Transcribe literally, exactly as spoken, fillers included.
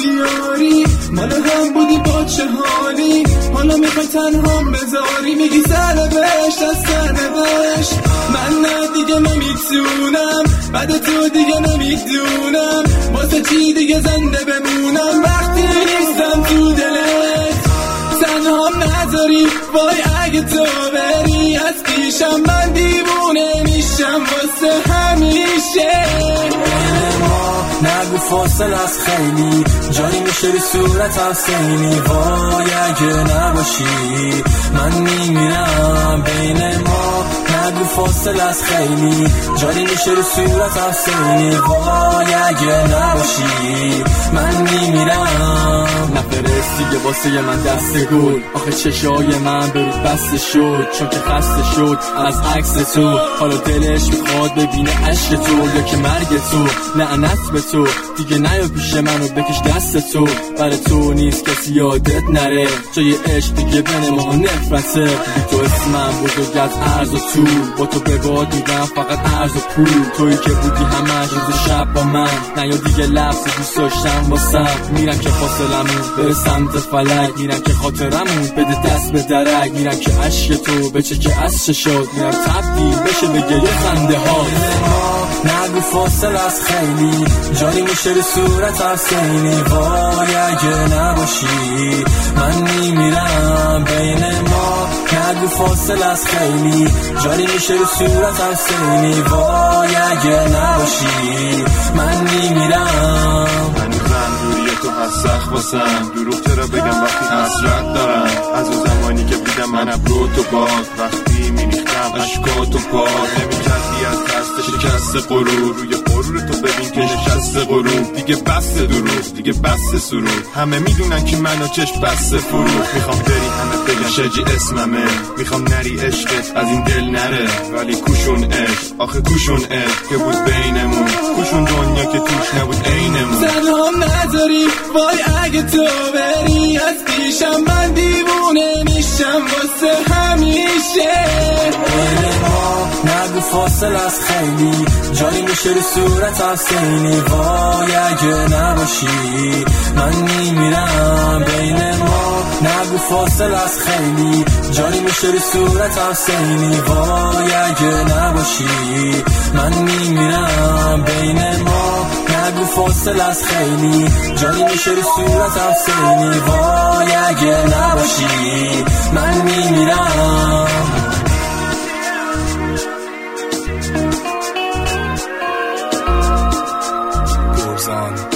بیاری، مال هم بودی با چه حالی، حالا میخوای تنها بذاری، میگی سر بهشت از سر بهشت. من نه دیگه نمیتونم، بعد تو دیگه نمیدونم واسه چی دیگه زنده بمونم وقتی نیستم تو دلت، تنهام نذاری. وای اگه تو بری از پیشم من دیوونه میشم واسه همیشه. نگو فاصل از خیلی جایی میشه رو صورت حسینی، وای اگه نباشی من میمیرم بین ما. نگو فاصل از خیلی جایی میشه رو صورت حسینی، وای اگه نباشی من میمیرم. نفرستی یه واسه من دست گل، آخه چشای من به رود بسته شد چون که خسته شد از عکس تو. حالا دلش میخواد ببینه عشق تو یا که مرگ تو. لعنت به تو دیگه نیا پیش منو بکش دست تو، برای تو نیست کسی یادت نره، جای عشق دیگه بین ما نفرته. بی تو اسمم بزرگ از عرض و طول، با تو به باد میدم فقط عرض و پول. تویی که بودی همش روز شب با من، نیا دیگه لفظ دوست داشتم واسم. میرم که فاصلمون بره سمت فلک، میرم که خاطرمون بده دست به درک، میرم که عشق تو بچه که از چشات، میرم تبدیل بشه به گریه خنده ها. نگو فاصل از خیلی جایی میشه رو صورت حسینی، وای اگه نباشی من میمیرم بین ما. نگو فاصل از خیلی جایی میشه رو صورت حسینی، وای اگه نباشی من میمیرم. هنوزم دوری تو هست واسم، دروغ چرا بگم وقتی حسرت دارم از اون زمانی که بودم من ابرو تو باد، وقتی میریختم اشکاتو پاد نمیکردی از دست شکست غرور، روی غرور تو ببین که نشست غرور. دیگه بس دروغ دیگه بس سرور، همه میدونن که منو چشم بس فروغ. میخوام بری همه بگن شجی اسممه، میخوام نری عشقت از این دل نره، ولی کوشون عشق آخه کوشون عشق که بود بینمون، کوشون دنیا که توش نبود عینمون. تنهام نذاری وای اگه تو بری از پیشم من دیوونه میشم واسه همیشه. نگو فاصل از خیلی جایی میشه رو صورت حسینی، وای اگه نباشی من میمیرم بین ما. نگو فاصل از خیلی جایی میشه رو صورت حسینی، وای اگه نباشی من میمیرم بین ما. نگو فاصل از خیلی جایی میشه رو صورت حسینی، وای اگه نباشی من میمیرم. on